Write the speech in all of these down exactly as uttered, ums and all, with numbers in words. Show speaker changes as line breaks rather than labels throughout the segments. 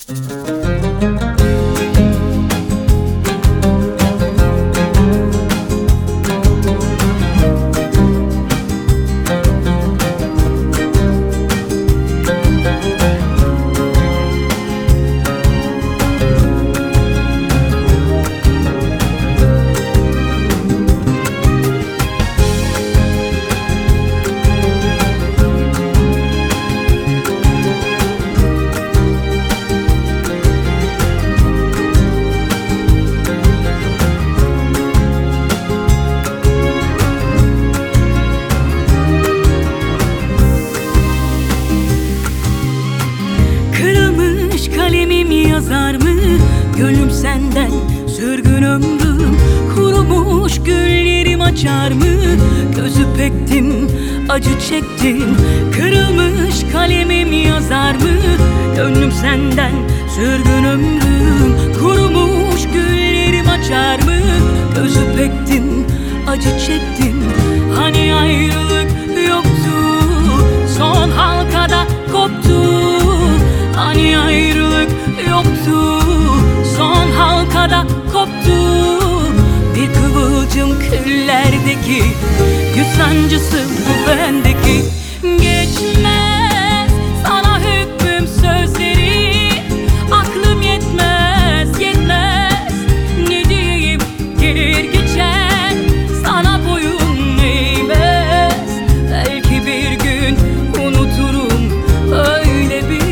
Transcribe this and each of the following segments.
Kalemim yazar mı? Gönlüm senden sürgün ömrüm. Kurumuş güllerim açar mı? Gözü pektim, acı çektim. Kırılmış kalemim yazar mı? Gönlüm senden sürgün ömrüm. Kurumuş güllerim açar mı? Gözü pektim, acı çektim. Hani ayrılık yoktu, son halkada koptu. Hani ayrılık yoktu, son halkada koptu. Bir kıvılcım küllerdeki, güç sancısı bu bendeki. Geçmez sana hükmüm sözleri, aklım yetmez, yetmez. Ne diyeyim gelir geçer, sana boyun eğmez. Belki bir gün unuturum, öyle bir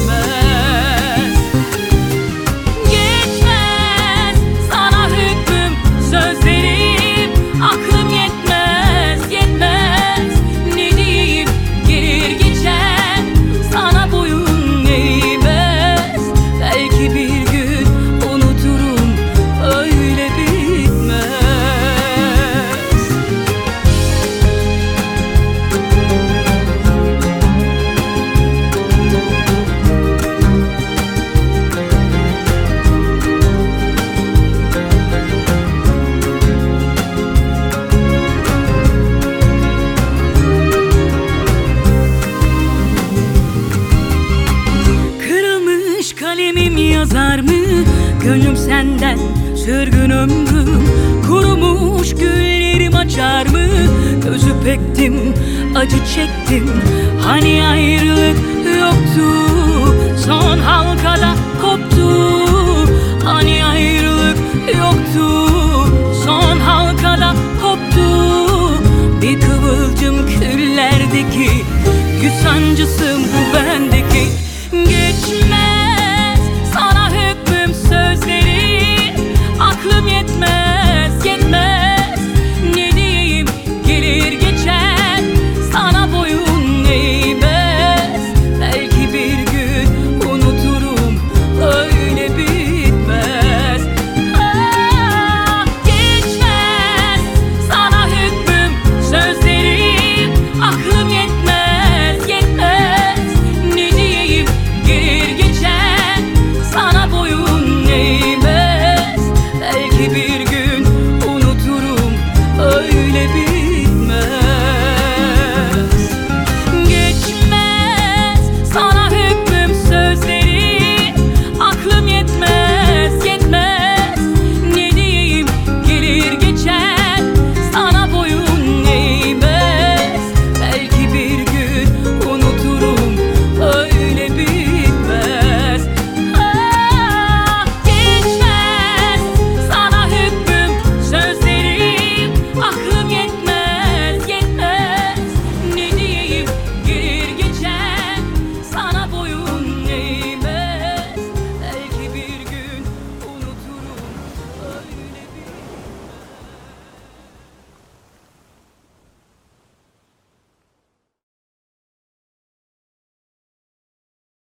kalemim yazar mı? Gönlüm senden sürgün ömrüm. Kurumuş güllerim açar mı? Gözü pektim, acı çektim. Hani ayrılık yoktu,